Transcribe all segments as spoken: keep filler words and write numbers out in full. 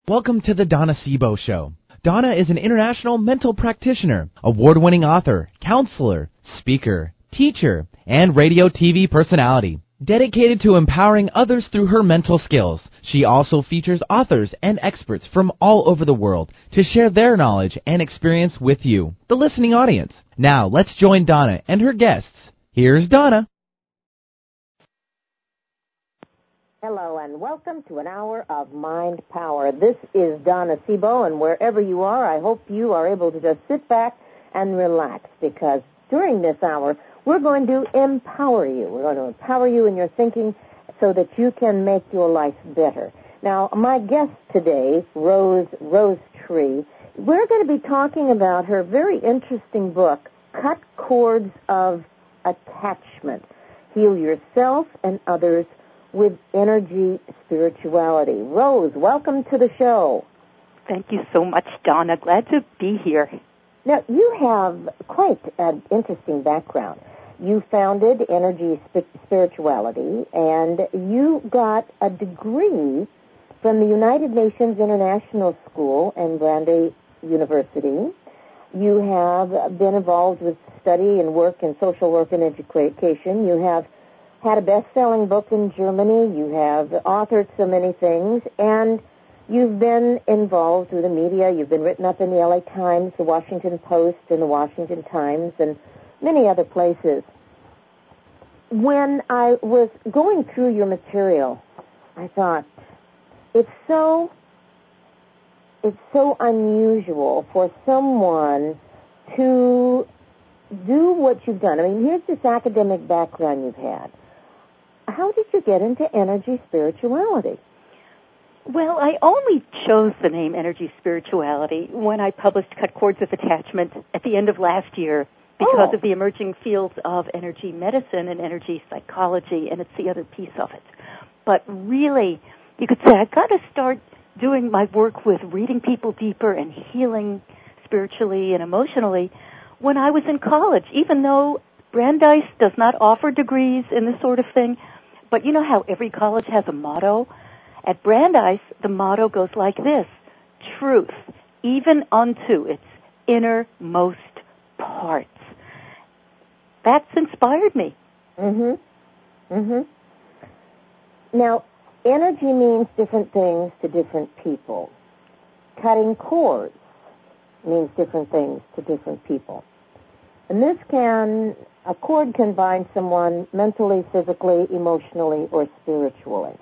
Welcome to the Donna Sebo Show. Donna is an international mental practitioner, award-winning author, counselor, speaker, teacher, and radio T V personality. Dedicated to empowering others through her mental skills, she also features authors and experts from all over the world to share their knowledge and experience with you, the listening audience. Now, let's join Donna and her guests. Here's Donna. Hello, and welcome to an hour of Mind Power. This is Donna Sebo, and wherever you are, I hope you are able to just sit back and relax, because during this hour, we're going to empower you. We're going to empower you in your thinking so that you can make your life better. Now, my guest today, Rose Rose Tree, we're going to be talking about her very interesting book, Cut Cords of Attachment, Heal Yourself and Others with Energy Spirituality. Rose, welcome to the show. Thank you so much, Donna. Glad to be here. Now, you have quite an interesting background. You founded Energy Spirituality, and you got a degree from the United Nations International School and Brandeis University. You have been involved with study and work in social work and education. You have had a best-selling book in Germany. You have authored so many things, and you've been involved with the media. You've been written up in the L A Times, the Washington Post, and the Washington Times, and many other places. When I was going through your material, I thought, it's so, it's so unusual for someone to do what you've done. I mean, here's this academic background you've had. How did you get into energy spirituality? Well, I only chose the name Energy Spirituality when I published Cut Cords of Attachment at the end of last year because oh. of the emerging fields of energy medicine and energy psychology, and it's the other piece of it. But really, you could say I got to start doing my work with reading people deeper and healing spiritually and emotionally when I was in college, even though Brandeis does not offer degrees in this sort of thing. But you know how every college has a motto? At Brandeis, the motto goes like this: truth, even unto its innermost parts. That's inspired me. Mm-hmm. Mm-hmm. Now, energy means different things to different people. Cutting cords means different things to different people. And this can, a cord can bind someone mentally, physically, emotionally, or spiritually.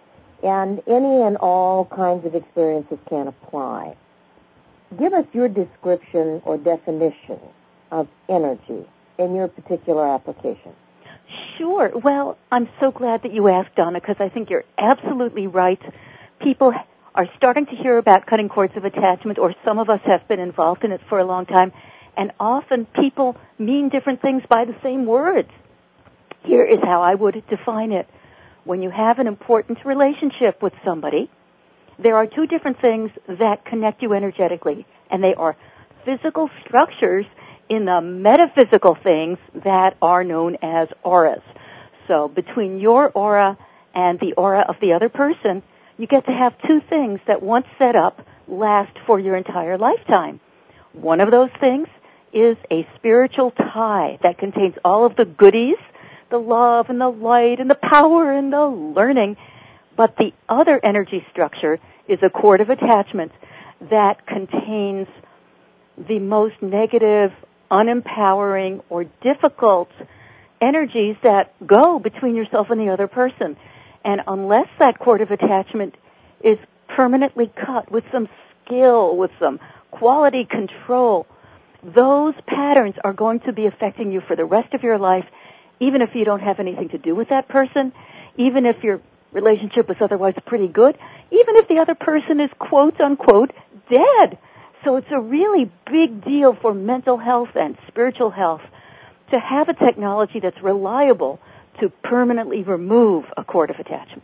And any and all kinds of experiences can apply. Give us your description or definition of energy in your particular application. Sure. Well, I'm so glad that you asked, Donna, because I think you're absolutely right. People are starting to hear about cutting cords of attachment, or some of us have been involved in it for a long time. And often people mean different things by the same words. Here is how I would define it. When you have an important relationship with somebody, there are two different things that connect you energetically, and they are physical structures in the metaphysical things that are known as auras. So between your aura and the aura of the other person, you get to have two things that, once set up, last for your entire lifetime. One of those things is a spiritual tie that contains all of the goodies, the love and the light and the power and the learning. But the other energy structure is a cord of attachment that contains the most negative, unempowering, or difficult energies that go between yourself and the other person. And unless that cord of attachment is permanently cut with some skill, with some quality control, those patterns are going to be affecting you for the rest of your life, even if you don't have anything to do with that person, even if your relationship is otherwise pretty good, even if the other person is quote-unquote dead. So it's a really big deal for mental health and spiritual health to have a technology that's reliable to permanently remove a cord of attachment.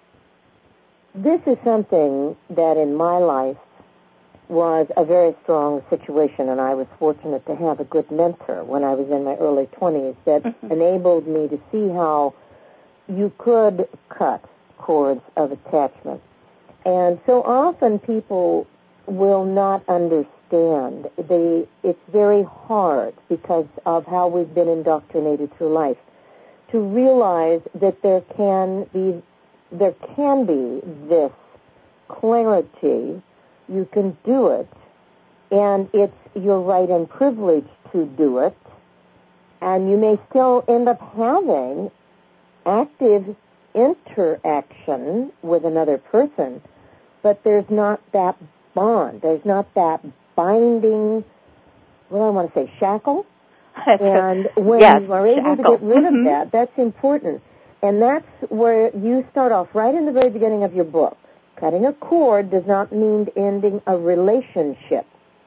This is something that in my life was a very strong situation, and I was fortunate to have a good mentor when I was in my early twenties that mm-hmm. enabled me to see how you could cut cords of attachment. And so often people will not understand. They, it's very hard because of how we've been indoctrinated through life to realize that there can be there can be this clarity. You can do it, and it's your right and privilege to do it, and you may still end up having active interaction with another person, but there's not that bond. There's not that binding, what do I want to say, shackle? And when yes, you are able shackle. to get rid mm-hmm. of that, that's important. And that's where you start off right in the very beginning of your book. Cutting a cord does not mean ending a relationship,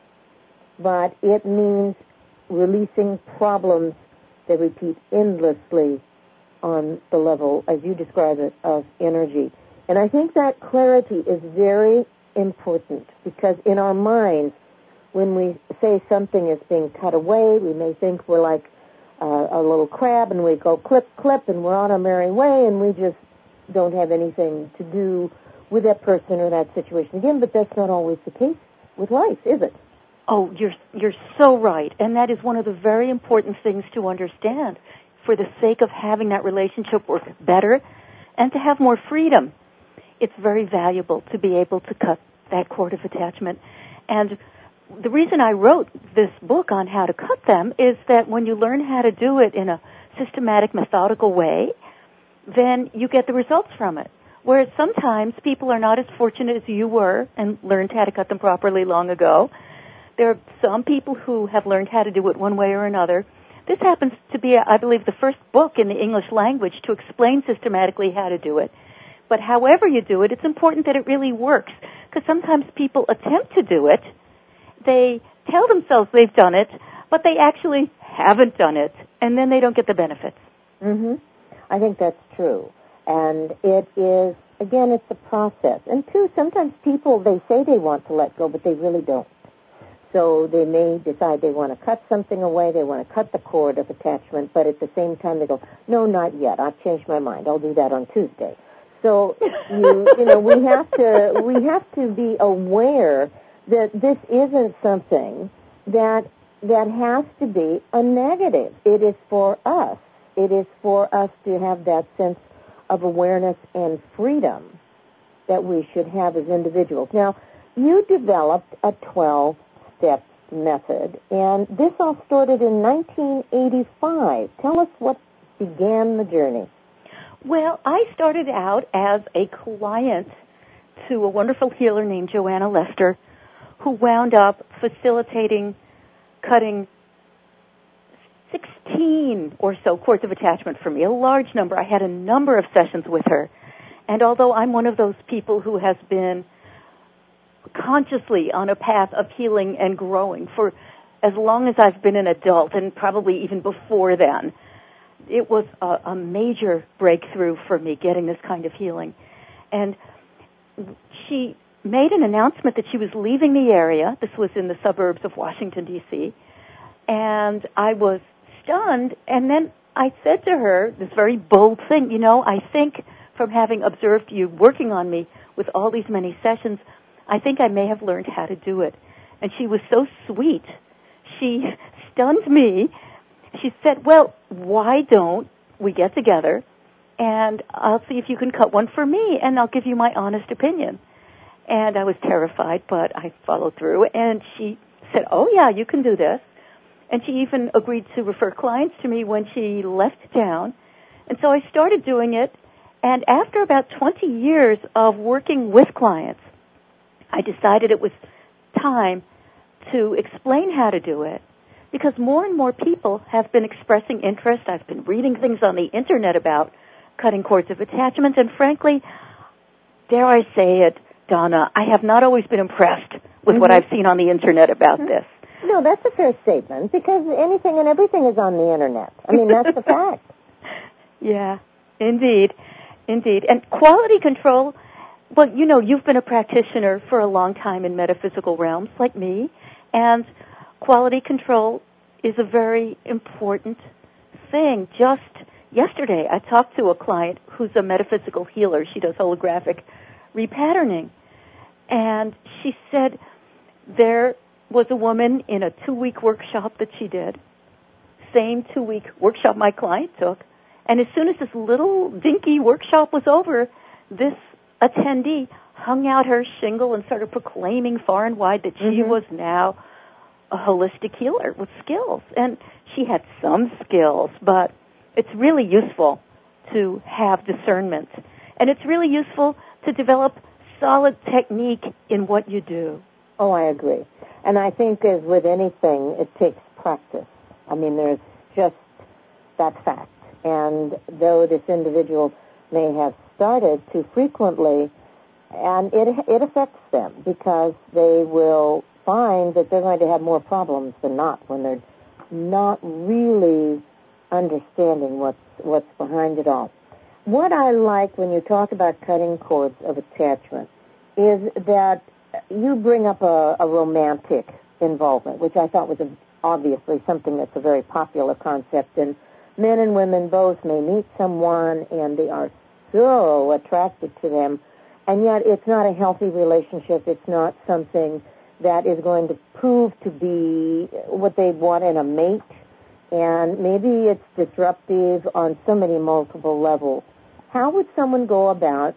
but it means releasing problems that repeat endlessly on the level, as you describe it, of energy. And I think that clarity is very important because in our minds, when we say something is being cut away, we may think we're like uh, a little crab and we go clip, clip, and we're on our merry way, and we just don't have anything to do with that person or that situation again. But that's not always the case with life, is it? Oh, you're you're so right. And that is one of the very important things to understand for the sake of having that relationship work better and to have more freedom. It's very valuable to be able to cut that cord of attachment. And the reason I wrote this book on how to cut them is that when you learn how to do it in a systematic, methodical way, then you get the results from it. Whereas sometimes people are not as fortunate as you were and learned how to cut them properly long ago. There are some people who have learned how to do it one way or another. This happens to be, I believe, the first book in the English language to explain systematically how to do it. But however you do it, it's important that it really works. Because sometimes people attempt to do it, they tell themselves they've done it, but they actually haven't done it, and then they don't get the benefits. Mm-hmm. I think that's true. And it is, again, it's a process. And two, sometimes people, they say they want to let go, but they really don't. So they may decide they want to cut something away, they want to cut the cord of attachment, but at the same time they go, no, not yet, I've changed my mind, I'll do that on Tuesday. So, you, you know, we have to, we have to be aware that this isn't something that, that has to be a negative. It is for us. It is for us to have that sense of awareness and freedom that we should have as individuals. Now, you developed a twelve-step method, and this all started in nineteen eighty-five. Tell us what began the journey. Well, I started out as a client to a wonderful healer named Joanna Lester, who wound up facilitating cutting sixteen or so cords of attachment for me, a large number. I had a number of sessions with her. And although I'm one of those people who has been consciously on a path of healing and growing for as long as I've been an adult, and probably even before then, it was a, a major breakthrough for me getting this kind of healing. And she made an announcement that she was leaving the area. This was in the suburbs of Washington, D C, and I was stunned. And then I said to her this very bold thing, you know, I think from having observed you working on me with all these many sessions, I think I may have learned how to do it. And she was so sweet. She stunned me. She said, well, why don't we get together and I'll see if you can cut one for me and I'll give you my honest opinion. And I was terrified, but I followed through. And she said, oh, yeah, you can do this. And she even agreed to refer clients to me when she left town. And so I started doing it. And after about twenty years of working with clients, I decided it was time to explain how to do it, because more and more people have been expressing interest. I've been reading things on the Internet about cutting cords of attachment, and frankly, dare I say it, Donna, I have not always been impressed with mm-hmm. what I've seen on the Internet about mm-hmm. this. No, that's a fair statement, because anything and everything is on the Internet. I mean, that's the fact. Yeah, indeed, indeed. And quality control, well, you know, you've been a practitioner for a long time in metaphysical realms, like me, and quality control is a very important thing. Just yesterday, I talked to a client who's a metaphysical healer. She does holographic repatterning. And she said there was a woman in a two-week workshop that she did, same two-week workshop my client took, and as soon as this little dinky workshop was over, this attendee hung out her shingle and started proclaiming far and wide that she mm-hmm. was now a holistic healer with skills. And she had some skills, but it's really useful to have discernment. And it's really useful to develop solid technique in what you do. Oh, I agree. And I think as with anything, it takes practice. I mean, there's just that fact. And though this individual may have started too frequently, and it it affects them because they will find that they're going to have more problems than not when they're not really understanding what's what's behind it all. What I like when you talk about cutting cords of attachment is that you bring up a, a romantic involvement, which I thought was a, obviously something that's a very popular concept. And men and women both may meet someone and they are so attracted to them, and yet it's not a healthy relationship. It's not something that is going to prove to be what they want in a mate, and maybe it's disruptive on so many multiple levels. How would someone go about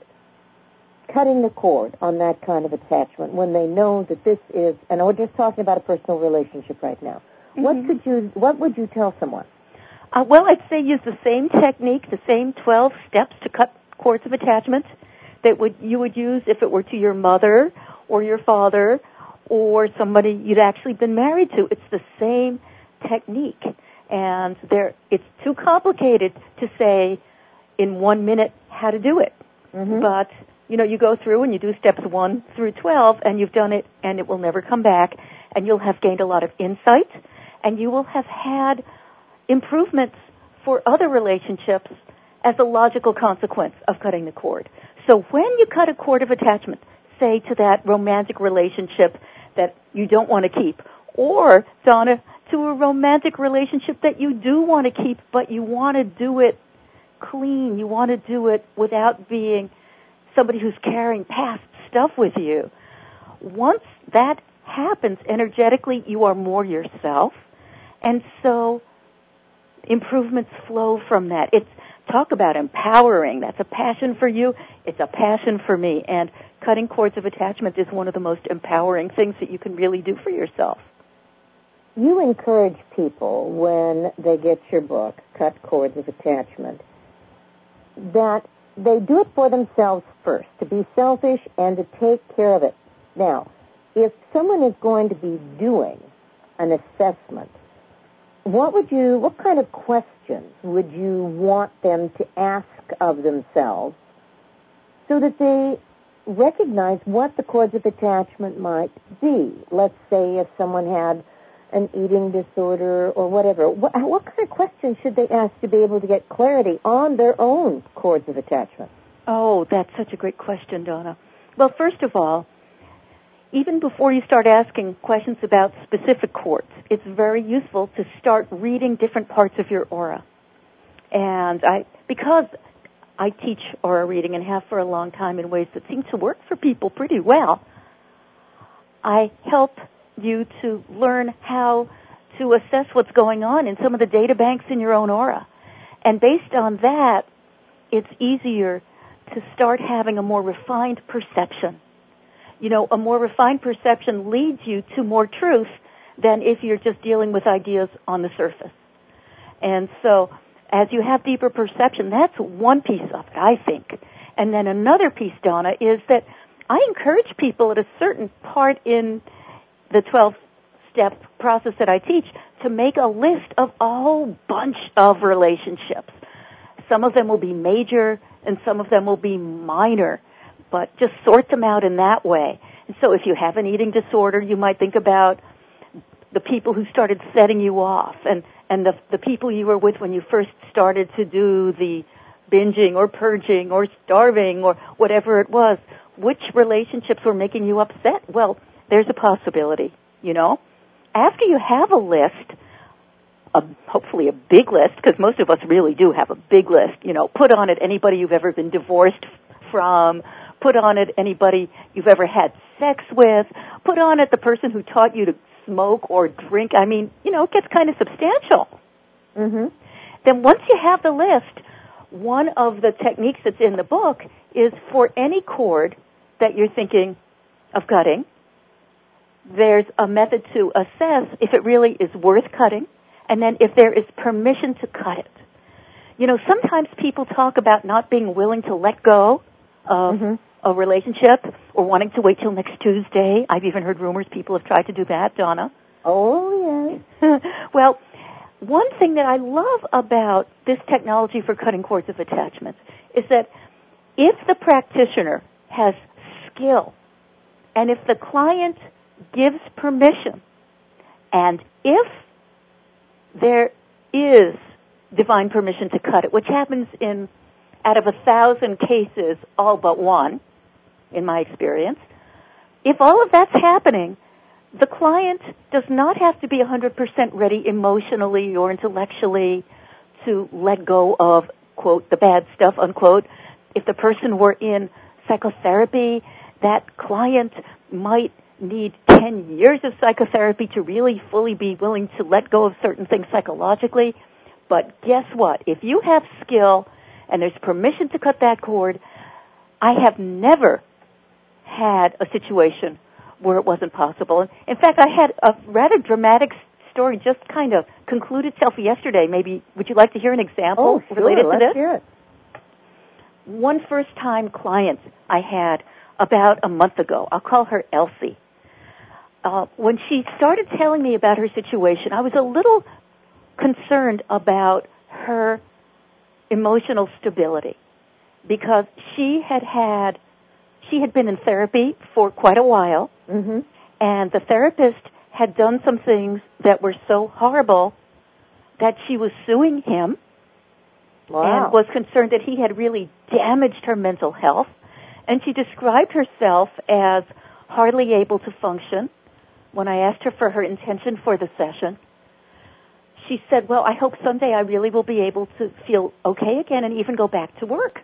cutting the cord on that kind of attachment when they know that this is, and we're just talking about a personal relationship right now. Mm-hmm. What could you, what would you tell someone? Uh, well, I'd say use the same technique, the same twelve steps to cut cords of attachment that would you would use if it were to your mother or your father or somebody you'd actually been married to. It's the same technique. And there, it's too complicated to say in one minute how to do it. Mm-hmm. But, you know, you go through and you do steps one through twelve, and you've done it, and it will never come back, and you'll have gained a lot of insight, and you will have had improvements for other relationships as a logical consequence of cutting the cord. So when you cut a cord of attachment, say to that romantic relationship that you don't want to keep, or, Donna, to a romantic relationship that you do want to keep, but you want to do it clean. You want to do it without being somebody who's carrying past stuff with you. Once that happens energetically, you are more yourself, and so improvements flow from that. It's talk about empowering. That's a passion for you. It's a passion for me, and cutting cords of attachment is one of the most empowering things that you can really do for yourself. You encourage people when they get your book, Cut Cords of Attachment, that they do it for themselves first, to be selfish and to take care of it. Now, if someone is going to be doing an assessment, what would you, what kind of questions would you want them to ask of themselves so that they recognize what the cords of attachment might be? Let's say if someone had an eating disorder or whatever, what, what kind of questions should they ask to be able to get clarity on their own cords of attachment? Oh, that's such a great question, Donna. Well, first of all, even before you start asking questions about specific cords, it's very useful to start reading different parts of your aura. And I, because I teach aura reading and have for a long time in ways that seem to work for people pretty well, I help you to learn how to assess what's going on in some of the data banks in your own aura. And based on that, it's easier to start having a more refined perception. You know, a more refined perception leads you to more truth than if you're just dealing with ideas on the surface. And so as you have deeper perception, that's one piece of it, I think. And then another piece, Donna, is that I encourage people at a certain part in the twelve-step process that I teach to make a list of a whole bunch of relationships. Some of them will be major and some of them will be minor, but just sort them out in that way. And so if you have an eating disorder, you might think about the people who started setting you off and, and the, the people you were with when you first started to do the binging or purging or starving or whatever it was. Which relationships were making you upset? Well, there's a possibility, you know. After you have a list, a, hopefully a big list, because most of us really do have a big list, you know, put on it anybody you've ever been divorced from, put on it anybody you've ever had sex with, put on it the person who taught you to smoke or drink. I mean, you know, it gets kind of substantial. Mm-hmm. Then once you have the list, one of the techniques that's in the book is for any cord that you're thinking of cutting, there's a method to assess if it really is worth cutting, and then if there is permission to cut it. You know, sometimes people talk about not being willing to let go of mm-hmm. a relationship or wanting to wait till next Tuesday. I've even heard rumors people have tried to do that, Donna. Oh, yes. Well, one thing that I love about this technology for cutting cords of attachment is that if the practitioner has skill and if the client gives permission and if there is divine permission to cut it, which happens in out of a thousand cases, all but one, in my experience, if all of that's happening, the client does not have to be one hundred percent ready emotionally or intellectually to let go of, quote, the bad stuff, unquote. If the person were in psychotherapy, that client might need ten years of psychotherapy to really fully be willing to let go of certain things psychologically. But guess what? If you have skill and there's permission to cut that cord, I have never had a situation where it wasn't possible. In fact, I had a rather dramatic story just kind of conclude itself yesterday. Maybe would you like to hear an example oh, sure. related Let's to this? Hear it. One first-time client I had about a month ago, I'll call her Elsie. Uh, when she started telling me about her situation, I was a little concerned about her emotional stability because she had had, she had been in therapy for quite a while, mm-hmm. and the therapist had done some things that were so horrible that she was suing him wow. and was concerned that he had really damaged her mental health. And she described herself as hardly able to function. When I asked her for her intention for the session, she said, well, I hope someday I really will be able to feel okay again and even go back to work.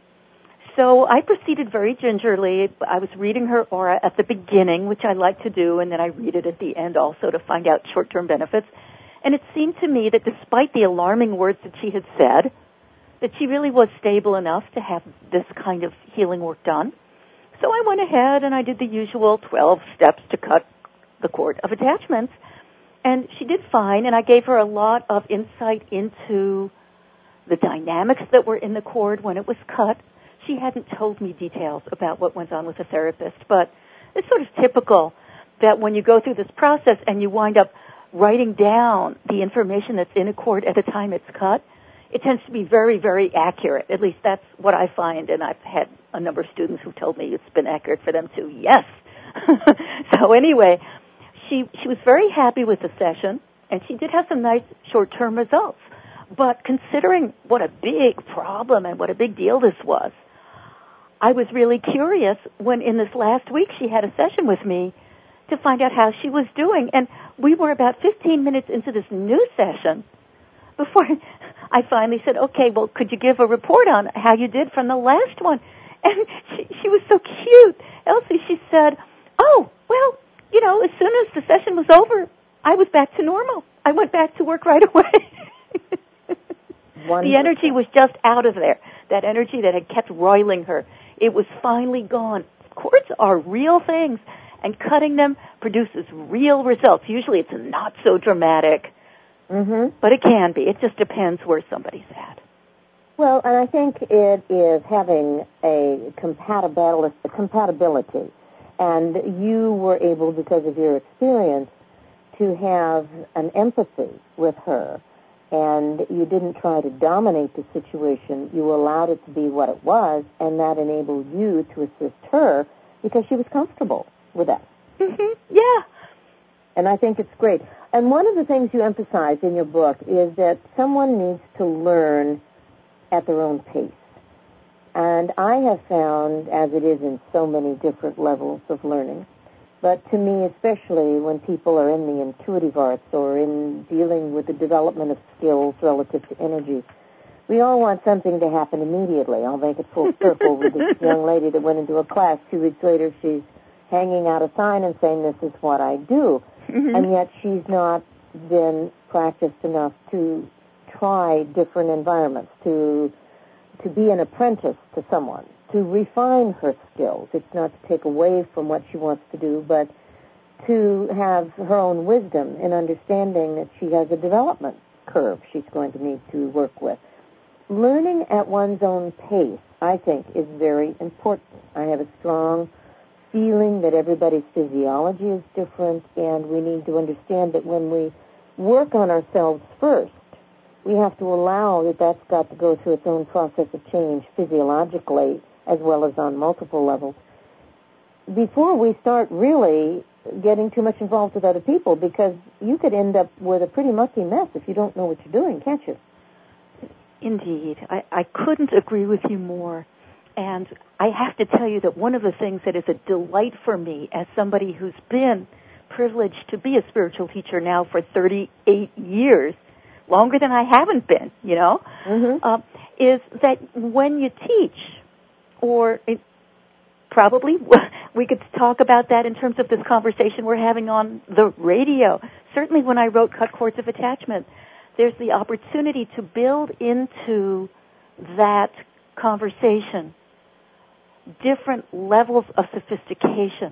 So I proceeded very gingerly. I was reading her aura at the beginning, which I like to do, and then I read it at the end also to find out short-term benefits. And it seemed to me that despite the alarming words that she had said, that she really was stable enough to have this kind of healing work done. So I went ahead and I did the usual twelve steps to cut the cord of attachments. And she did fine, and I gave her a lot of insight into the dynamics that were in the cord when it was cut. She hadn't told me details about what went on with the therapist, but it's sort of typical that when you go through this process and you wind up writing down the information that's in a cord at the time it's cut, it tends to be very, very accurate. At least that's what I find, and I've had a number of students who told me it's been accurate for them too. Yes. So anyway, she she was very happy with the session, and she did have some nice short-term results. But considering what a big problem and what a big deal this was, I was really curious when in this last week she had a session with me to find out how she was doing. And we were about fifteen minutes into this new session before I finally said, okay, well, could you give a report on how you did from the last one? And she, she was so cute. Elsie, she said, oh, well, you know, as soon as the session was over, I was back to normal. I went back to work right away. The energy was just out of there, that energy that had kept roiling her. It was finally gone. Cords are real things, and cutting them produces real results. Usually it's not so dramatic, mm-hmm. but it can be. It just depends where somebody's at. Well, and I think it is having a compatibility, compatibility, and you were able, because of your experience, to have an empathy with her. And you didn't try to dominate the situation. You allowed it to be what it was, and that enabled you to assist her because she was comfortable with that. Mm-hmm. Yeah. And I think it's great. And one of the things you emphasize in your book is that someone needs to learn at their own pace. And I have found, as it is in so many different levels of learning, but to me, especially when people are in the intuitive arts or in dealing with the development of skills relative to energy, we all want something to happen immediately. I'll make it full circle with this young lady that went into a class. Two weeks later, she's hanging out a sign and saying, this is what I do. Mm-hmm. And yet she's not been practiced enough to try different environments, to to be an apprentice to someone, to refine her skills. It's not to take away from what she wants to do, but to have her own wisdom in understanding that she has a development curve she's going to need to work with. Learning at one's own pace, I think, is very important. I have a strong feeling that everybody's physiology is different, and we need to understand that when we work on ourselves first, we have to allow that that's got to go through its own process of change physiologically as well as on multiple levels before we start really getting too much involved with other people, because you could end up with a pretty mucky mess if you don't know what you're doing, can't you? Indeed. I, I couldn't agree with you more. And I have to tell you that one of the things that is a delight for me as somebody who's been privileged to be a spiritual teacher now for thirty-eight years, longer than I haven't been, you know, mm-hmm. uh, is that when you teach, or it, probably we could talk about that in terms of this conversation we're having on the radio. Certainly when I wrote Cut Cords of Attachment, there's the opportunity to build into that conversation different levels of sophistication.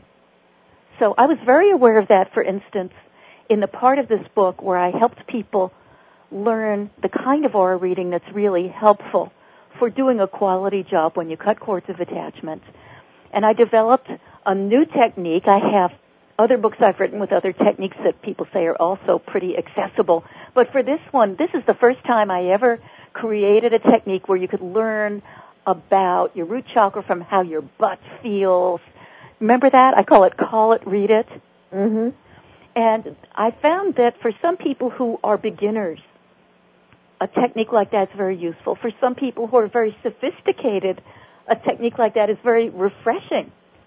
So I was very aware of that, for instance, in the part of this book where I helped people learn the kind of aura reading that's really helpful for doing a quality job when you cut cords of attachment. And I developed a new technique. I have other books I've written with other techniques that people say are also pretty accessible. But for this one, this is the first time I ever created a technique where you could learn about your root chakra from how your butt feels. Remember that? I call it Call It, Read It. Mm-hmm. And I found that for some people who are beginners, a technique like that is very useful. For some people who are very sophisticated, a technique like that is very refreshing.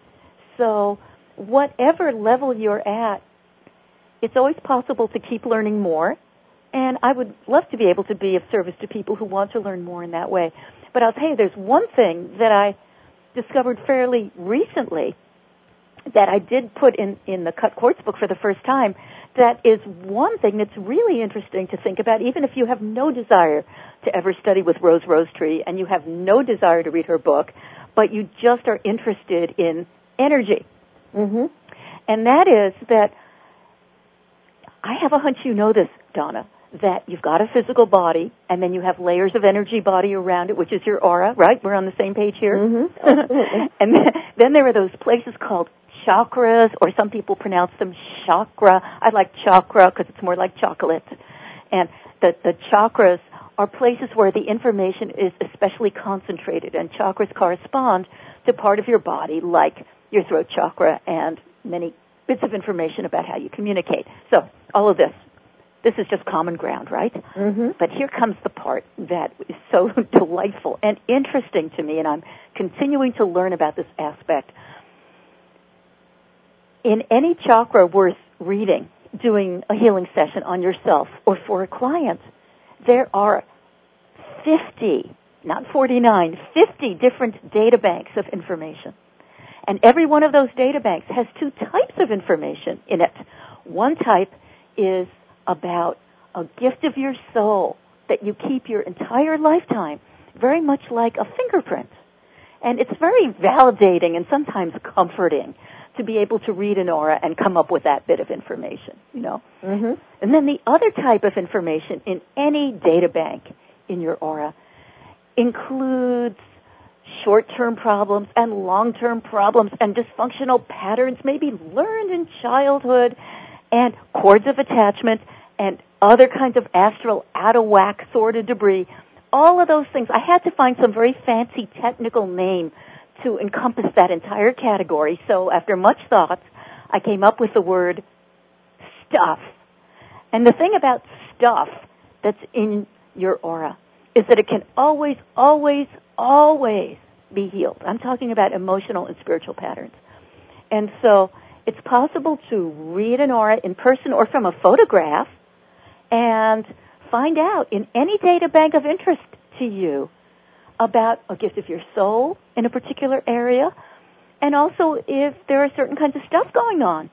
So whatever level you're at, it's always possible to keep learning more. And I would love to be able to be of service to people who want to learn more in that way. But I'll tell you, there's one thing that I discovered fairly recently that I did put in, in the Cut Cords book for the first time. That is one thing that's really interesting to think about, even if you have no desire to ever study with Rose Rosetree and you have no desire to read her book, but you just are interested in energy. Mm-hmm. And that is that I have a hunch you know this, Donna, that you've got a physical body, and then you have layers of energy body around it, which is your aura, right? We're on the same page here. Mm-hmm. And then, then there are those places called chakras, or some people pronounce them chakra. I like chakra because it's more like chocolate. And the, the chakras are places where the information is especially concentrated, and chakras correspond to part of your body, like your throat chakra and many bits of information about how you communicate. So all of this, this is just common ground, right? Mm-hmm. But here comes the part that is so delightful and interesting to me, and I'm continuing to learn about this aspect. In any chakra worth reading, doing a healing session on yourself or for a client, there are fifty, not forty-nine, fifty different data banks of information. And every one of those data banks has two types of information in it. One type is about a gift of your soul that you keep your entire lifetime, very much like a fingerprint. And it's very validating and sometimes comforting to be able to read an aura and come up with that bit of information, you know. Mm-hmm. And then the other type of information in any data bank in your aura includes short-term problems and long-term problems and dysfunctional patterns maybe learned in childhood, and cords of attachment and other kinds of astral out-of-whack sort of debris. All of those things. I had to find some very fancy technical name to encompass that entire category. So after much thought, I came up with the word stuff. And the thing about stuff that's in your aura is that it can always, always, always be healed. I'm talking about emotional and spiritual patterns. And so it's possible to read an aura in person or from a photograph and find out in any data bank of interest to you about a gift of your soul in a particular area, and also if there are certain kinds of stuff going on.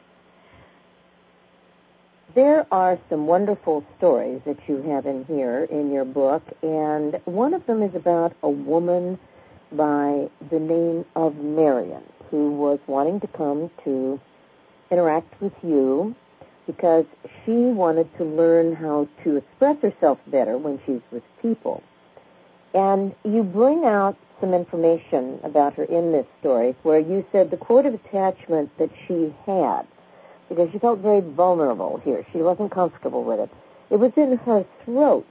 There are some wonderful stories that you have in here in your book, and one of them is about a woman by the name of Marion who was wanting to come to interact with you because she wanted to learn how to express herself better when she's with people. And you bring out some information about her in this story where you said the cord of attachment that she had, because she felt very vulnerable here. She wasn't comfortable with it. It was in her throat.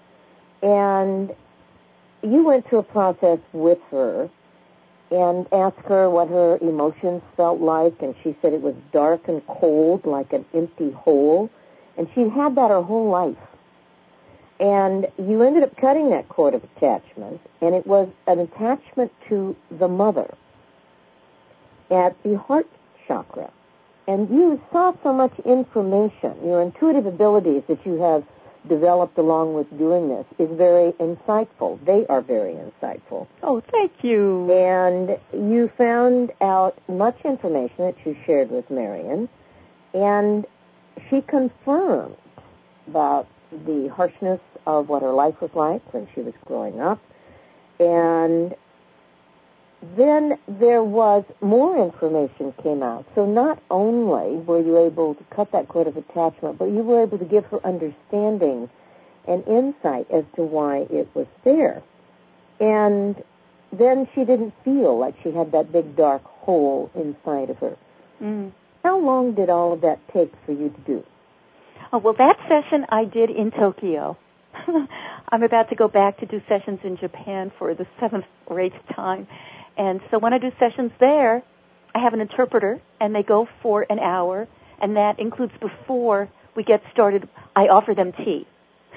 And you went through a process with her and asked her what her emotions felt like, and she said it was dark and cold like an empty hole. And she'd had that her whole life. And you ended up cutting that cord of attachment, and it was an attachment to the mother at the heart chakra. And you saw so much information. Your intuitive abilities that you have developed along with doing this is very insightful. They are very insightful. Oh, thank you. And you found out much information that you shared with Marion, and she confirmed about the harshness of what her life was like when she was growing up. And then there was more information came out. So not only were you able to cut that cord of attachment, but you were able to give her understanding and insight as to why it was there. And then she didn't feel like she had that big dark hole inside of her. Mm. How long did all of that take for you to do? Oh, well, that session I did in Tokyo. I'm about to go back to do sessions in Japan for the seventh or eighth time. And so when I do sessions there, I have an interpreter, and they go for an hour, and that includes before we get started, I offer them tea.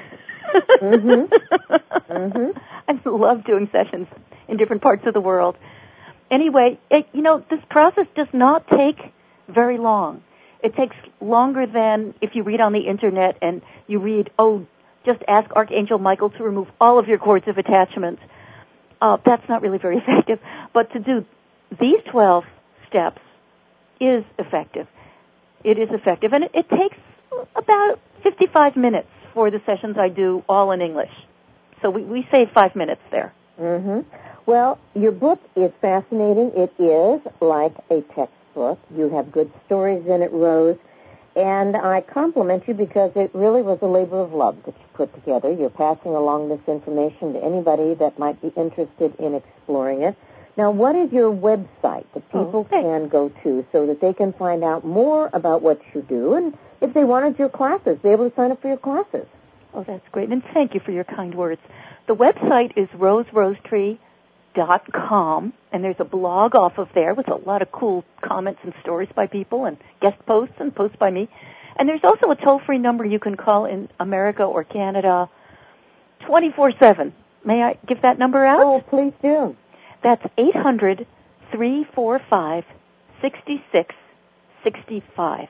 Mm-hmm. Mm-hmm. I love doing sessions in different parts of the world. Anyway, it, you know, this process does not take very long. It takes longer than if you read on the Internet and you read, oh, just ask Archangel Michael to remove all of your cords of attachment. Uh, that's not really very effective. But to do these twelve steps is effective. It is effective. And it, it takes about fifty-five minutes for the sessions I do all in English. So we, we save five minutes there. Mm-hmm. Well, your book is fascinating. It is like a textbook. You have good stories in it, Rose. And I compliment you because it really was a labor of love that you put together. You're passing along this information to anybody that might be interested in exploring it. Now, what is your website that people oh, can go to so that they can find out more about what you do? And if they wanted your classes, be able to sign up for your classes. Oh, that's great. And thank you for your kind words. The website is rose rosetree dot com, and there's a blog off of there with a lot of cool comments and stories by people and guest posts and posts by me. And there's also a toll-free number you can call in America or Canada twenty-four seven. May I give that number out? Oh, please do. That's eight hundred, three four five, six six six five.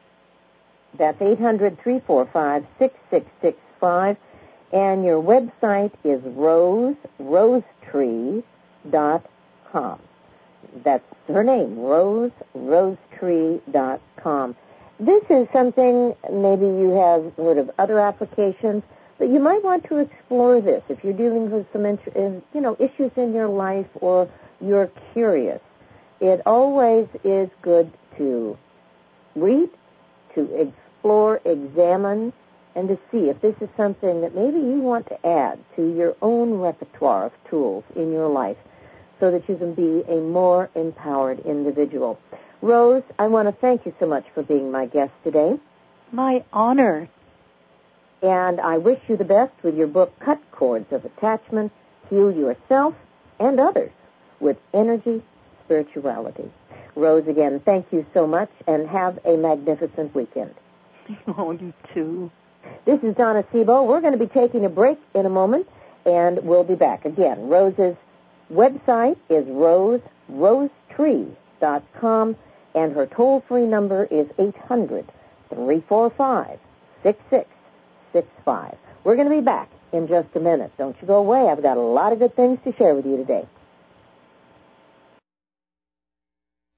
That's eight hundred, three four five, six six six five. And your website is rose rosetree dot com. That's her name, rose rosetree dot com. This is something maybe you have heard of other applications, but you might want to explore this if you're dealing with some you know issues in your life or you're curious. It always is good to read, to explore, examine, and to see if this is something that maybe you want to add to your own repertoire of tools in your life so that you can be a more empowered individual. Rose, I want to thank you so much for being my guest today. My honor. And I wish you the best with your book, Cut Cords of Attachment, Heal Yourself and Others with Energy Spirituality. Rose, again, thank you so much, and have a magnificent weekend. Oh, you too. This is Donna Sebo. We're going to be taking a break in a moment, and we'll be back. Again, Rose's website is rose rosetree dot com, and her toll-free number is eight hundred, three four five, six six six five. We're going to be back in just a minute. Don't you go away. I've got a lot of good things to share with you today.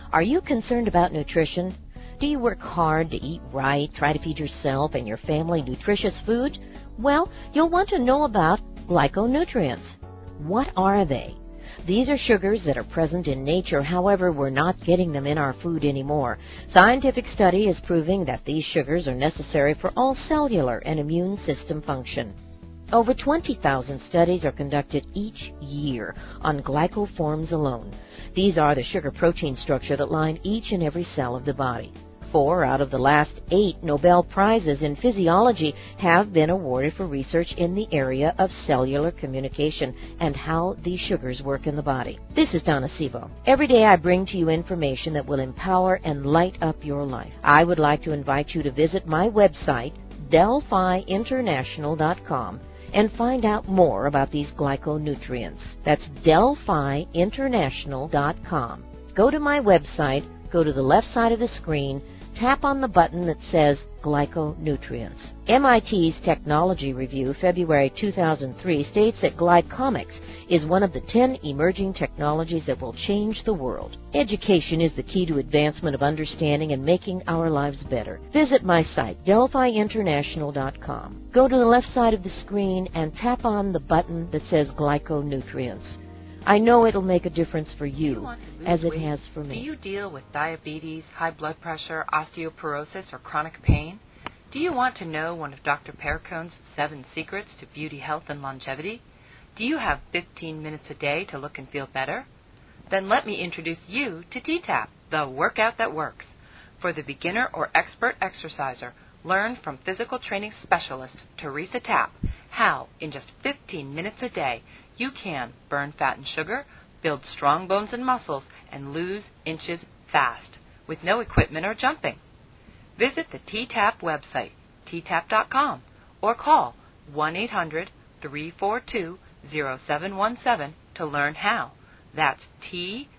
Are you concerned about nutrition? Do you work hard to eat right, try to feed yourself and your family nutritious food? Well, you'll want to know about glyconutrients. What are they? These are sugars that are present in nature, however, we're not getting them in our food anymore. Scientific study is proving that these sugars are necessary for all cellular and immune system function. Over twenty thousand studies are conducted each year on glycoforms alone. These are the sugar-protein structure that line each and every cell of the body. Four out of the last eight Nobel Prizes in physiology have been awarded for research in the area of cellular communication and how these sugars work in the body. This is Donna Sebo. Every day I bring to you information that will empower and light up your life. I would like to invite you to visit my website, Delphi International dot com, and find out more about these glyconutrients. That's Delphi International dot com. Go to my website, go to the left side of the screen, tap on the button that says Glyconutrients. M I T's Technology Review, February two thousand three, states that glycomics is one of the ten emerging technologies that will change the world. Education is the key to advancement of understanding and making our lives better. Visit my site, Delphi International dot com. Go to the left side of the screen and tap on the button that says Glyconutrients. I know it'll make a difference for you, you as it weight? has for me. Do you deal with diabetes, high blood pressure, osteoporosis, or chronic pain? Do you want to know one of Doctor Perricone's seven secrets to beauty, health, and longevity? Do you have fifteen minutes a day to look and feel better? Then let me introduce you to T TAP, the workout that works. For the beginner or expert exerciser, learn from physical training specialist Teresa Tapp how, in just fifteen minutes a day, you can burn fat and sugar, build strong bones and muscles, and lose inches fast with no equipment or jumping. Visit the T TAP website, T tap dot com, or call one eight hundred, three four two, zero seven one seven to learn how. That's T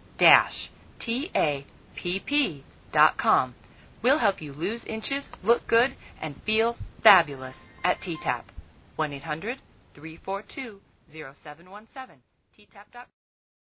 T A P P dot com. We'll help you lose inches, look good, and feel fabulous at T TAP. one eight hundred, three four two, zero seven one seven. T tap dot com.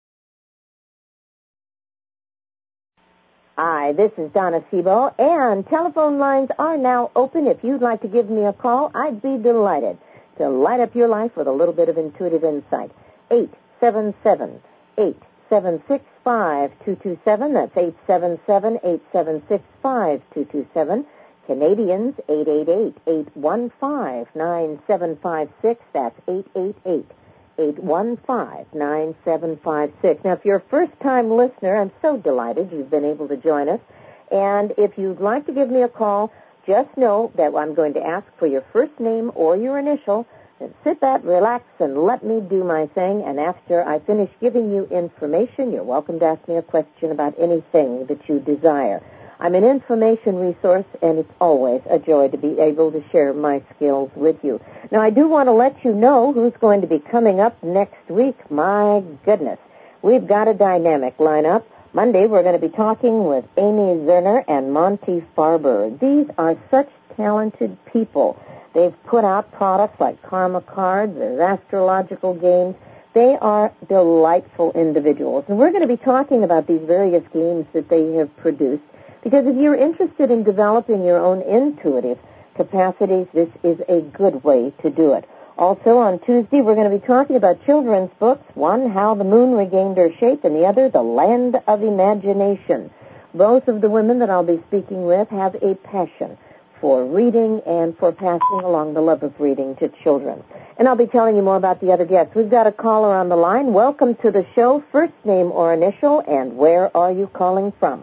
Hi, this is Donna Sebo, and telephone lines are now open. If you'd like to give me a call, I'd be delighted to light up your life with a little bit of intuitive insight. eight seven seven, eight seven six, five two two seven. That's eight seven seven, eight seven six, five two two seven. Canadians, eight eight eight, eight one five, nine seven five six. That's eight eight eight, eight one five, nine seven five six. Now, if you're a first-time listener, I'm so delighted you've been able to join us. And if you'd like to give me a call, just know that I'm going to ask for your first name or your initial. And sit back, relax, and let me do my thing. And after I finish giving you information, you're welcome to ask me a question about anything that you desire. I'm an information resource, and it's always a joy to be able to share my skills with you. Now, I do want to let you know who's going to be coming up next week. My goodness, we've got a dynamic lineup. Monday, we're going to be talking with Amy Zerner and Monty Farber. These are such talented people. They've put out products like Karma Cards, there's astrological games. They are delightful individuals. And we're going to be talking about these various games that they have produced. Because if you're interested in developing your own intuitive capacities, this is a good way to do it. Also, on Tuesday, we're going to be talking about children's books. One, How the Moon Regained Her Shape, and the other, The Land of Imagination. Both of the women that I'll be speaking with have a passion for reading and for passing along the love of reading to children. And I'll be telling you more about the other guests. We've got a caller on the line. Welcome to the show. First name or initial, and where are you calling from?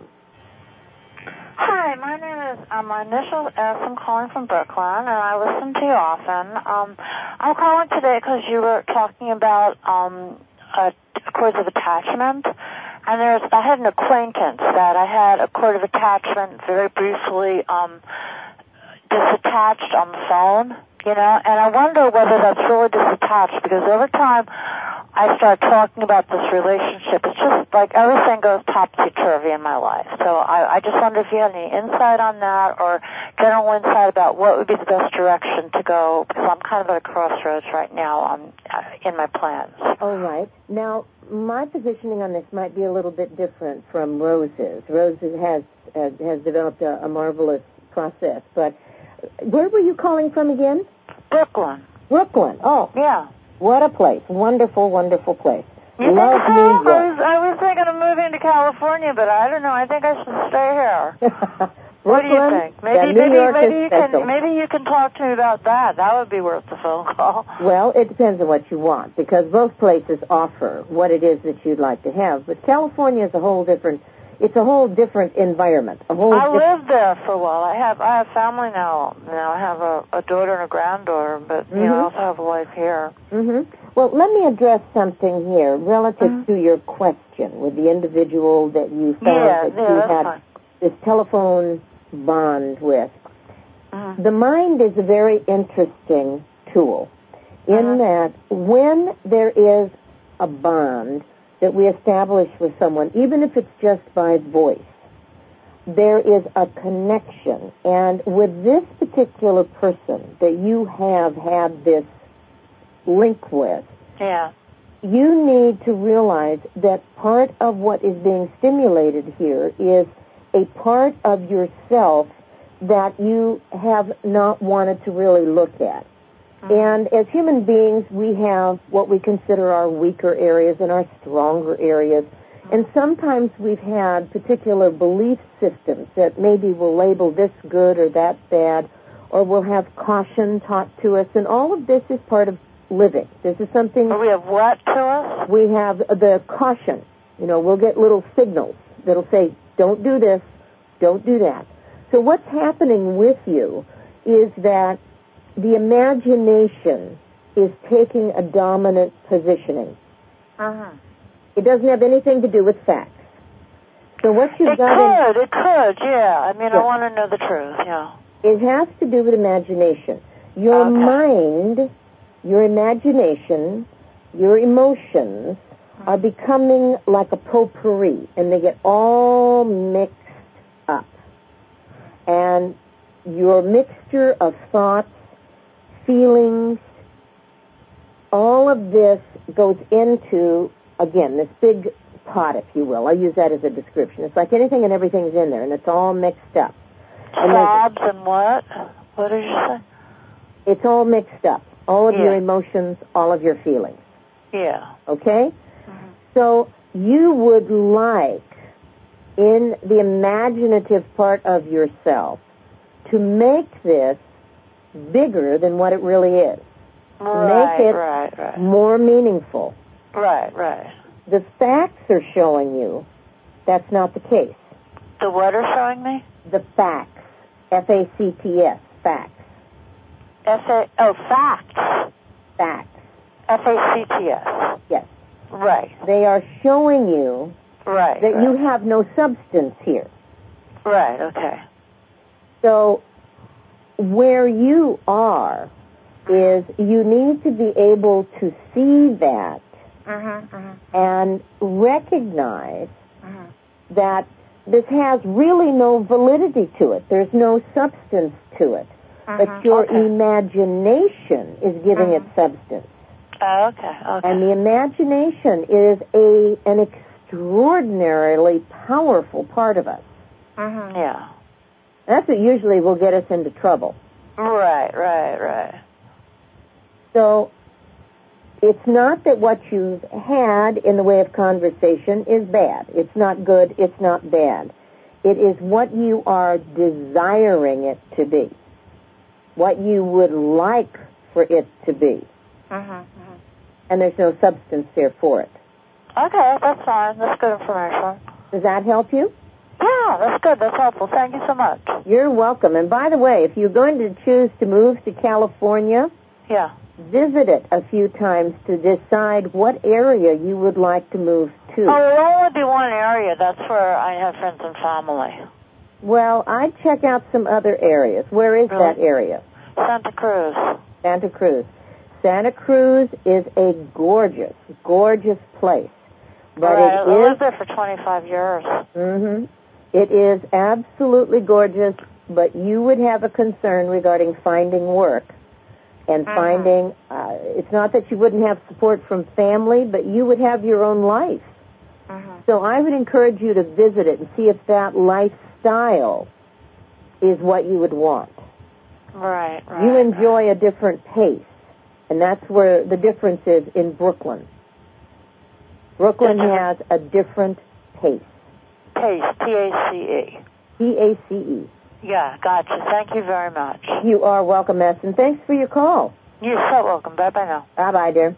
Hi, my name is, um, my initial is S. I'm calling from Brooklyn, and I listen to you often. Um, I'm calling today because you were talking about um, uh, cords of attachment. And there's, I had an acquaintance that I had a cord of attachment very briefly um, disattached on the phone, you know, and I wonder whether that's really disattached because over time I start talking about this relationship, it's just like everything goes topsy-turvy in my life. So I, I just wonder if you had any insight on that or general insight about what would be the best direction to go, because I'm kind of at a crossroads right now on, uh, in my plans. All right. Now, my positioning on this might be a little bit different from Rose's. Rose has, uh, has developed a, a marvelous process, but where were you calling from again? Brooklyn. Brooklyn. Oh. Yeah. What a place. Wonderful, wonderful place. You Love think so? New I York. was, I was thinking of moving to California, but I don't know. I think I should stay here. What do you think? Maybe, New maybe, York maybe is you special. can, maybe you can talk to me about that. That would be worth the phone call. Well, it depends on what you want, because both places offer what it is that you'd like to have. But California is a whole different. It's a whole different environment. A whole. I different... lived there for a while. I have I have family now. Now I have a, a daughter and a granddaughter, but mm-hmm. you know, I also have a wife here. Mm-hmm. Well, let me address something here relative mm-hmm. to your question with the individual that you found yeah, that yeah, you that's had fine. this telephone bond with. Mm-hmm. The mind is a very interesting tool in mm-hmm. that when there is a bond that we establish with someone, even if it's just by voice, there is a connection. And with this particular person that you have had this link with, yeah. you need to realize that part of what is being stimulated here is a part of yourself that you have not wanted to really look at. Mm-hmm. And as human beings, we have what we consider our weaker areas and our stronger areas. Mm-hmm. And sometimes we've had particular belief systems that maybe will label this good or that bad, or we'll have caution taught to us. And all of this is part of living. This is something... We have what to us? We have the caution. You know, we'll get little signals that'll say, don't do this, don't do that. So what's happening with you is that the imagination is taking a dominant positioning. Uh-huh. It doesn't have anything to do with facts. So what you've it got... It could, in, it could, yeah. I mean, yeah. I want to know the truth, yeah. It has to do with imagination. Your okay. mind, your imagination, your emotions mm-hmm. are becoming like a potpourri, and they get all mixed up. And your mixture of thoughts, feelings, all of this goes into, again, this big pot, if you will. I'll use that as a description. It's like anything and everything's in there, and it's all mixed up. Slabs and, and what? What did you say? It's all mixed up. All of yeah. your emotions, all of your feelings. Yeah. Okay? Mm-hmm. So you would like, in the imaginative part of yourself, to make this bigger than what it really is. Right, make it right, right. more meaningful. Right, right. The facts are showing you that's not the case. The what are showing me? The facts. F A C T S. Facts. F A oh, facts. Facts. F A C T S. Yes. Right. They are showing you right, that right. you have no substance here. Right, okay. So where you are is you need to be able to see that mm-hmm, mm-hmm. and recognize mm-hmm. that this has really no validity to it. There's no substance to it. Mm-hmm. But your okay. imagination is giving mm-hmm. it substance. Oh, okay, okay. And the imagination is a an extraordinarily powerful part of us. Mm-hmm, yeah. That's what usually will get us into trouble. Right, right, right. So it's not that what you've had in the way of conversation is bad. It's not good. It's not bad. It is what you are desiring it to be, what you would like for it to be. Mm-hmm, mm-hmm. And there's no substance there for it. Okay, that's fine. That's good information. Does that help you? Yeah, that's good. That's helpful. Thank you so much. You're welcome. And by the way, if you're going to choose to move to California, yeah. visit it a few times to decide what area you would like to move to. Oh, it will only be one area. That's where I have friends and family. Well, I'd check out some other areas. Where is really? that area? Santa Cruz. Santa Cruz. Santa Cruz is a gorgeous, gorgeous place. But right, it I is, lived there for twenty-five years. Mm-hmm. It is absolutely gorgeous, but you would have a concern regarding finding work and mm-hmm. finding, uh, it's not that you wouldn't have support from family, but you would have your own life. Mm-hmm. So I would encourage you to visit it and see if that lifestyle is what you would want. Right, right. You enjoy a different pace, and that's where the difference is in Brooklyn. Brooklyn has a different pace. Pace, P A C E. P A C E. Yeah, gotcha. Thank you very much. You are welcome, S, and thanks for your call. You're so welcome. Bye-bye now. Bye-bye, dear.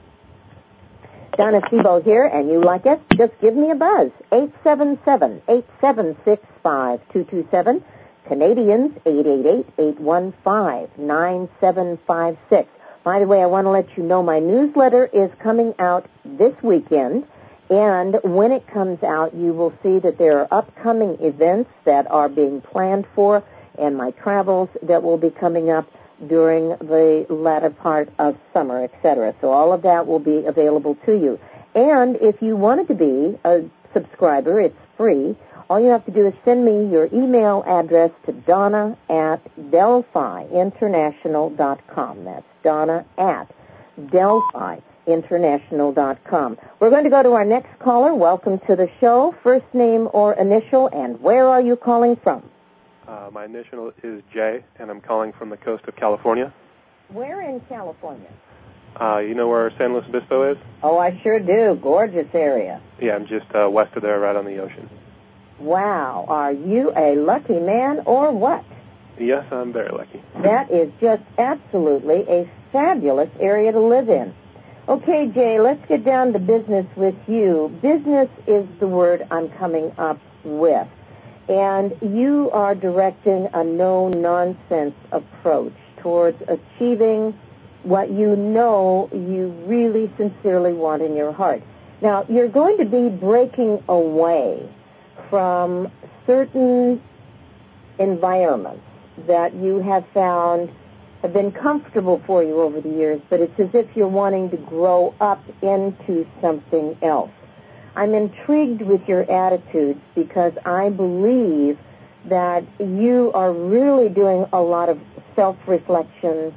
Donna Sebo here, and you like us, just give me a buzz. eight seven seven, eight seven six, five two two seven. Canadians, eight eight eight, eight one five, nine seven five six. By the way, I want to let you know my newsletter is coming out this weekend, and when it comes out, you will see that there are upcoming events that are being planned for, and my travels that will be coming up during the latter part of summer, et cetera. So all of that will be available to you. And if you wanted to be a subscriber, it's free. All you have to do is send me your email address to Donna at Delphi International dot com. That's Donna at Delphi International dot com. We're going to go to our next caller. Welcome to the show. First name or initial, and where are you calling from? Uh, my initial is Jay, and I'm calling from the coast of California. Where in California? Uh, you know where San Luis Obispo is? Oh, I sure do. Gorgeous area. Yeah, I'm just uh, west of there, right on the ocean. Wow. Are you a lucky man or what? Yes, I'm very lucky. That is just absolutely a fabulous area to live in. Okay, Jay, let's get down to business with you. Business is the word I'm coming up with. And you are directing a no-nonsense approach towards achieving what you know you really sincerely want in your heart. Now, you're going to be breaking away from certain environments that you have found have been comfortable for you over the years, but it's as if you're wanting to grow up into something else. I'm intrigued with your attitudes because I believe that you are really doing a lot of self-reflection,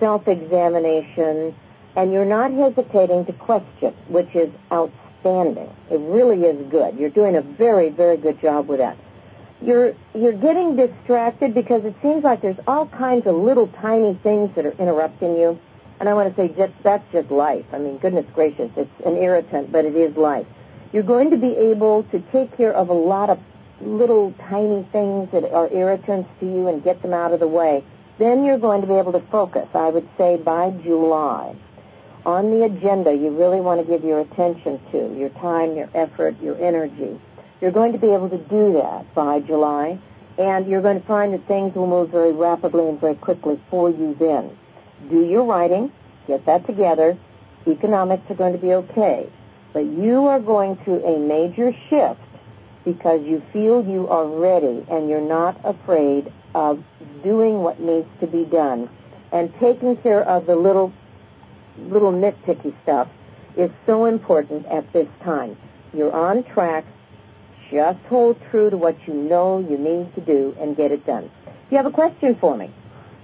self-examination, and you're not hesitating to question, which is outstanding. It really is good. You're doing a very, very good job with that. You're you're getting distracted because it seems like there's all kinds of little tiny things that are interrupting you. And I want to say just, that's just life. I mean, goodness gracious, it's an irritant, but it is life. You're going to be able to take care of a lot of little tiny things that are irritants to you and get them out of the way. Then you're going to be able to focus, I would say, by July. On the agenda you really want to give your attention to, your time, your effort, your energy. You're going to be able to do that by July, and you're going to find that things will move very rapidly and very quickly for you then. Do your writing, get that together. Economics are going to be okay. But you are going through a major shift because you feel you are ready and you're not afraid of doing what needs to be done. And taking care of the little, little nitpicky stuff is so important at this time. You're on track. Just hold true to what you know you need to do and get it done. Do you have a question for me?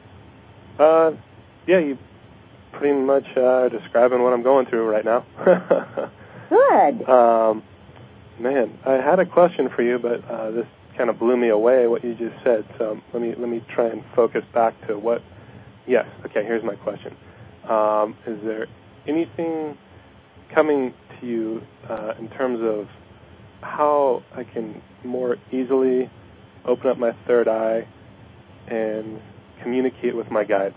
Uh, yeah, you pretty much uh, describing what I'm going through right now. Good. Um, man, I had a question for you, but uh, this kind of blew me away, what you just said. So let me let me try and focus back to what... Yes, okay, here's my question. Um, is there anything coming to you uh, in terms of how I can more easily open up my third eye and communicate with my guides?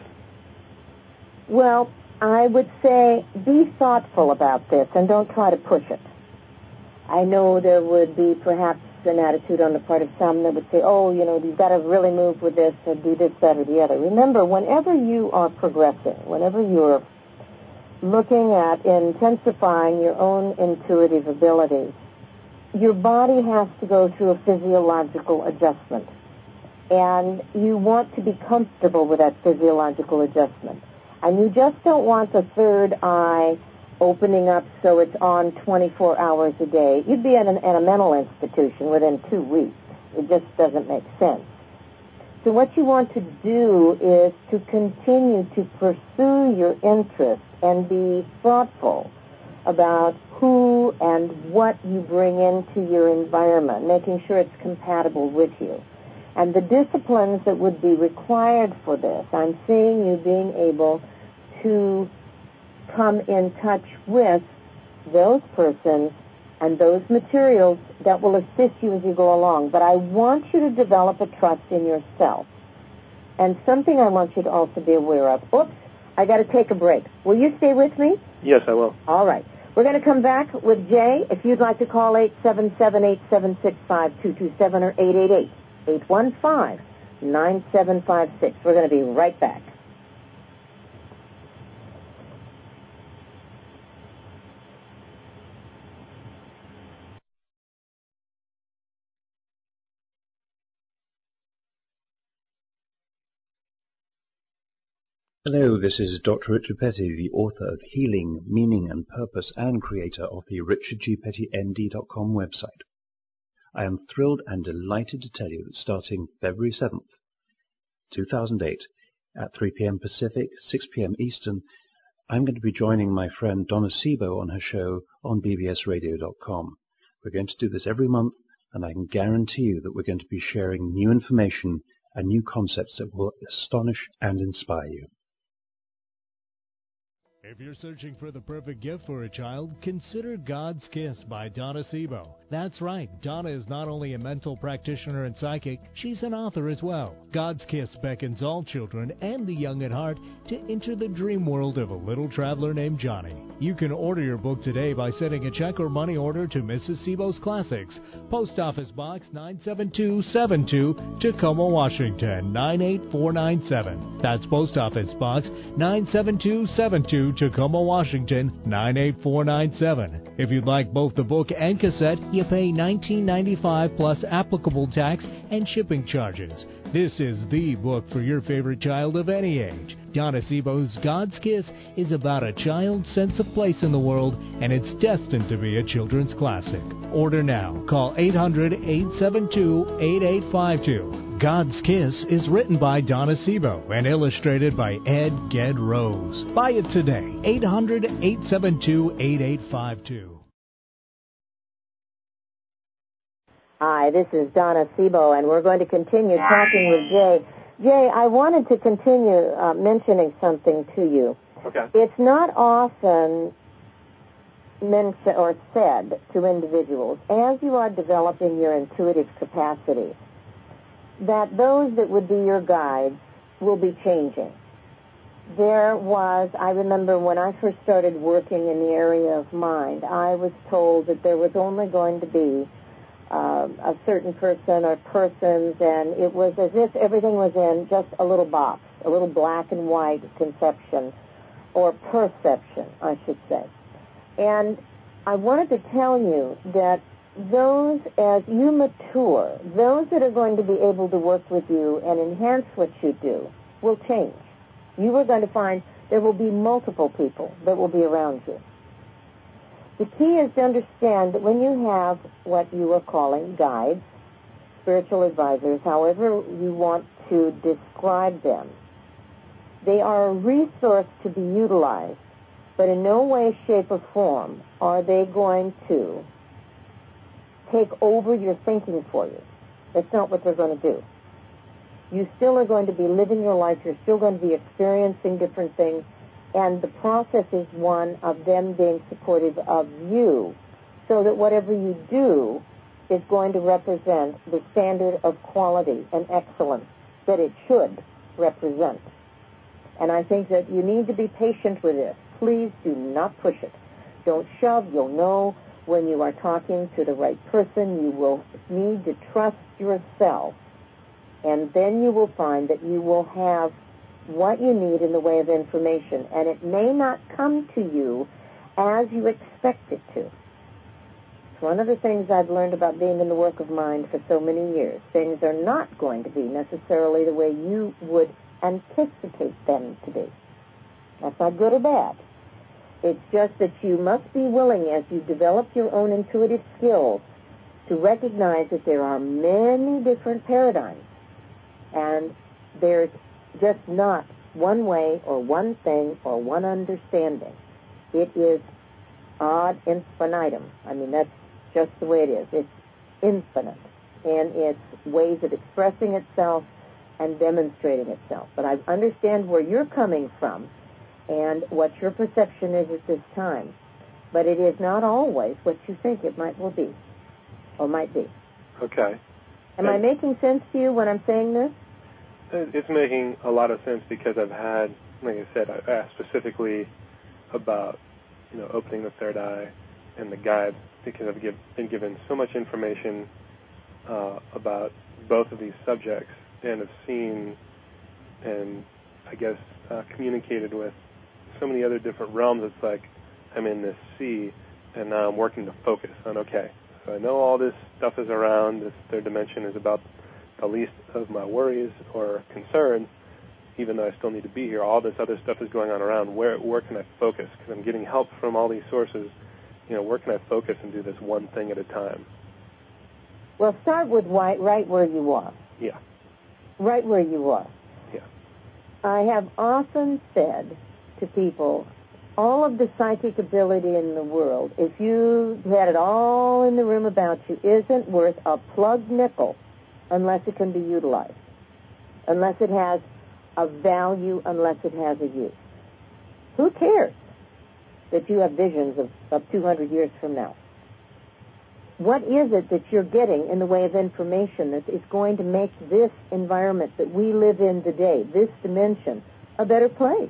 Well, I would say be thoughtful about this and don't try to push it. I know there would be perhaps an attitude on the part of some that would say, oh, you know, you've got to really move with this or do this, that, or the other. Remember, whenever you are progressing, whenever you're looking at intensifying your own intuitive abilities, your body has to go through a physiological adjustment. And you want to be comfortable with that physiological adjustment. And you just don't want the third eye opening up so it's on twenty-four hours a day. You'd be at, an, at a mental institution within two weeks. It just doesn't make sense. So what you want to do is to continue to pursue your interests and be thoughtful about who and what you bring into your environment, making sure it's compatible with you. And the disciplines that would be required for this, I'm seeing you being able to come in touch with those persons and those materials that will assist you as you go along. But I want you to develop a trust in yourself. And something I want you to also be aware of. Oops, I got to take a break. Will you stay with me? Yes, I will. All right. We're going to come back with Jay. If you'd like to call eight seven seven, eight seven six, five two two seven or eight eight eight, eight one five, nine seven five six. We're going to be right back. Hello, this is Doctor Richard Petty, the author of Healing, Meaning and Purpose and creator of the richard g petty m d dot com website. I am thrilled and delighted to tell you that starting February seventh, two thousand eight, at three p.m. Pacific, six p.m. Eastern, I'm going to be joining my friend Donna Sebo on her show on b b s radio dot com. We're going to do this every month, and I can guarantee you that we're going to be sharing new information and new concepts that will astonish and inspire you. If you're searching for the perfect gift for a child, consider God's Kiss by Donna Sebo. That's right, Donna is not only a mental practitioner and psychic, she's an author as well. God's Kiss beckons all children and the young at heart to enter the dream world of a little traveler named Johnny. You can order your book today by sending a check or money order to Missus Sebo's Classics, Post Office Box nine seven two seven two, Tacoma, Washington nine eight four nine seven. That's Post Office Box nine seven two seven two, Tacoma, Washington nine eight four nine seven. If you'd like both the book and cassette, you pay nineteen ninety-five dollars plus applicable tax and shipping charges. This is the book for your favorite child of any age. Donna Sebo's God's Kiss is about a child's sense of place in the world, and it's destined to be a children's classic. Order now. Call eight hundred, eight seven two, eight eight five two. God's Kiss is written by Donna Sebo and illustrated by Ed Ged Rose. Buy it today. eight hundred, eight seven two, eight eight five two. Hi, this is Donna Sebo, and we're going to continue talking with Jay. Jay, I wanted to continue uh, mentioning something to you. Okay. It's not often meant or said to individuals, as you are developing your intuitive capacity, that those that would be your guides will be changing. There was, I remember when I first started working in the area of mind, I was told that there was only going to be uh, a certain person or persons, and it was as if everything was in just a little box, a little black and white conception, or perception, I should say. And I wanted to tell you that those, as you mature, those that are going to be able to work with you and enhance what you do will change. You are going to find there will be multiple people that will be around you. The key is to understand that when you have what you are calling guides, spiritual advisors, however you want to describe them, they are a resource to be utilized, but in no way, shape, or form are they going to take over your thinking for you. That's not what they're going to do. You still are going to be living your life. You're still going to be experiencing different things, and the process is one of them being supportive of you, so that whatever you do is going to represent the standard of quality and excellence that it should represent. And I think that you need to be patient with this. Please do not push it. Don't shove. You'll know when you are talking to the right person. You will need to trust yourself, and then you will find that you will have what you need in the way of information, and it may not come to you as you expect it to. It's one of the things I've learned about being in the work of mind for so many years. Things are not going to be necessarily the way you would anticipate them to be. That's not good or bad. It's just that you must be willing, as you develop your own intuitive skills, to recognize that there are many different paradigms, and there's just not one way or one thing or one understanding. It is ad infinitum. I mean, that's just the way it is. It's infinite in its ways of expressing itself and demonstrating itself. But I understand where you're coming from and what your perception is at this time. But it is not always what you think it might will be, or might be. Okay. Am and I making sense to you when I'm saying this? It's making a lot of sense because I've had, like I said, I asked specifically about, you know, opening the third eye and the guide because I've give, been given so much information uh, about both of these subjects and have seen and, I guess, uh, communicated with so many other different realms. It's like I'm in this sea, and now I'm working to focus on, okay, so I know all this stuff is around. This third dimension is about the least of my worries or concerns, even though I still need to be here. All this other stuff is going on around. Where where can I focus? Because I'm getting help from all these sources. You know, where can I focus and do this one thing at a time? Well, start with right, right where you are. Yeah. Right where you are. Yeah. I have often said to people, all of the psychic ability in the world, if you had it all in the room about you, isn't worth a plug nickel unless it can be utilized, unless it has a value, unless it has a use. Who cares that you have visions of, of two hundred years from now? What is it that you're getting in the way of information that is going to make this environment that we live in today, this dimension, a better place?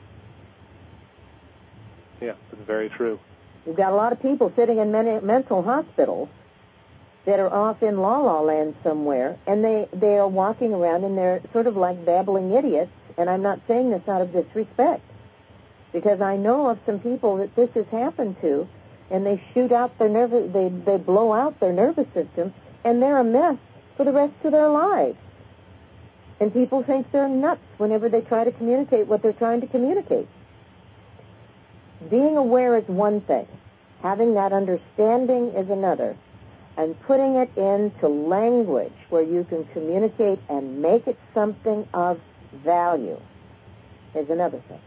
Yeah, it's very true. You've got a lot of people sitting in many mental hospitals that are off in la-la land somewhere, and they, they are walking around and they're sort of like babbling idiots, and I'm not saying this out of disrespect, because I know of some people that this has happened to, and they shoot out their nervous, they, they blow out their nervous system, and they're a mess for the rest of their lives. And people think they're nuts whenever they try to communicate what they're trying to communicate. Being aware is one thing. Having that understanding is another. And putting it into language where you can communicate and make it something of value is another thing.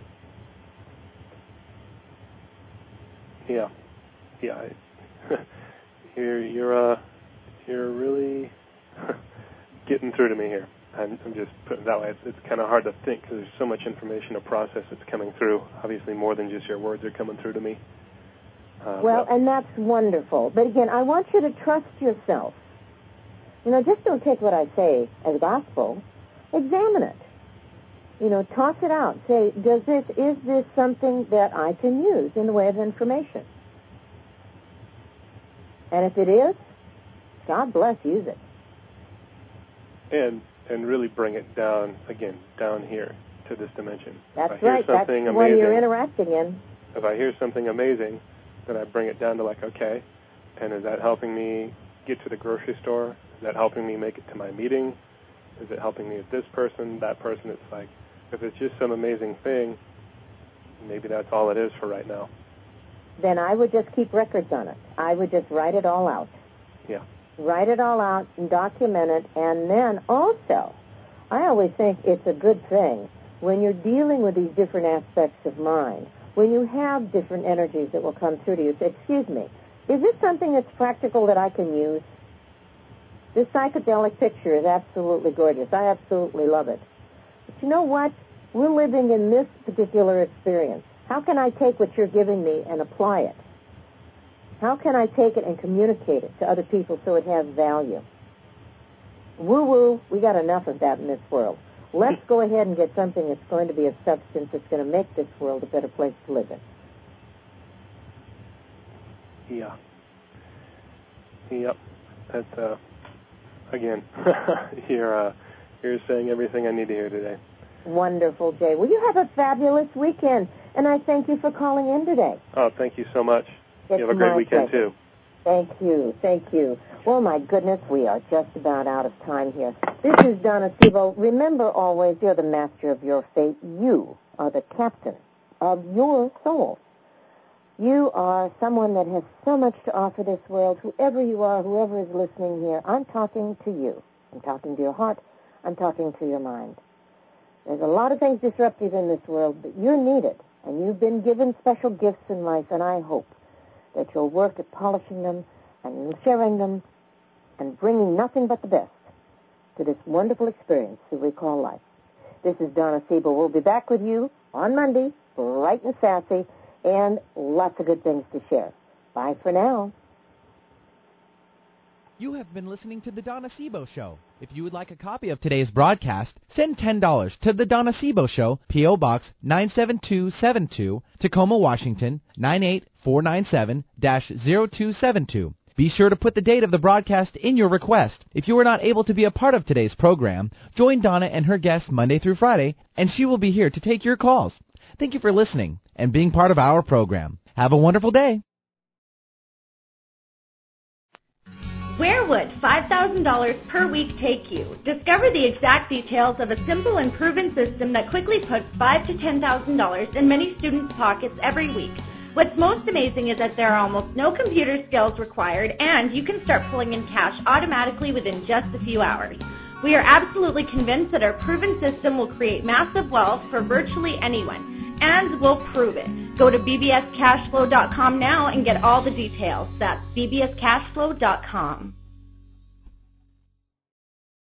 Yeah. Yeah. I, you're, you're, uh, you're really getting through to me here. I'm, I'm just putting it that way. It's, it's kind of hard to think because there's so much information to process that's coming through. Obviously, more than just your words are coming through to me. Uh, well, but, and that's wonderful. But again, I want you to trust yourself. You know, just don't take what I say as gospel. Examine it. You know, toss it out. Say, does this, is this something that I can use in the way of information? And if it is, God bless, use it. And and really bring it down, again, down here to this dimension. That's if I hear right. That's something the amazing, one you're interacting in. If I hear something amazing, then I bring it down to like, okay, and is that helping me get to the grocery store? Is that helping me make it to my meeting? Is it helping me with this person, that person? It's like, if it's just some amazing thing, maybe that's all it is for right now. Then I would just keep records on it. I would just write it all out. Yeah. Write it all out and document it. And then also, I always think it's a good thing when you're dealing with these different aspects of mind, when you have different energies that will come through to you, say, excuse me, is this something that's practical that I can use? This psychedelic picture is absolutely gorgeous. I absolutely love it. But you know what? We're living in this particular experience. How can I take what you're giving me and apply it? How can I take it and communicate it to other people so it has value? Woo-woo, we got enough of that in this world. Let's go ahead and get something that's going to be of substance that's going to make this world a better place to live in. Yeah. Yep. That's, uh, again, you're, uh, you're saying everything I need to hear today. Wonderful, Jay. Well, you have a fabulous weekend, and I thank you for calling in today. Oh, thank you so much. It's you have a great weekend, pleasure. too. Thank you. Thank you. Well, my goodness, we are just about out of time here. This is Donna Stevo. Remember always, you're the master of your fate. You are the captain of your soul. You are someone that has so much to offer this world. Whoever you are, whoever is listening here, I'm talking to you. I'm talking to your heart. I'm talking to your mind. There's a lot of things disruptive in this world, but you're needed, and you've been given special gifts in life, and I hope that you'll work at polishing them and sharing them and bringing nothing but the best to this wonderful experience that we call life. This is Donna Siebel. We'll be back with you on Monday, bright and sassy, and lots of good things to share. Bye for now. You have been listening to The Donna Siebel Show. If you would like a copy of today's broadcast, send ten dollars to The Donna Siebel Show, P O. Box nine seven two seven two, Tacoma, Washington, nine eight four nine seven dash zero two seven two. Be sure to put the date of the broadcast in your request. If you were not able to be a part of today's program, join Donna and her guests Monday through Friday, and she will be here to take your calls. Thank you for listening and being part of our program. Have a wonderful day. Where would five thousand dollars per week take you? Discover the exact details of a simple and proven system that quickly puts five thousand to ten thousand dollars in many students' pockets every week. What's most amazing is that there are almost no computer skills required, and you can start pulling in cash automatically within just a few hours. We are absolutely convinced that our proven system will create massive wealth for virtually anyone, and we'll prove it. Go to b b s cash flow dot com now and get all the details. That's b b s cash flow dot com.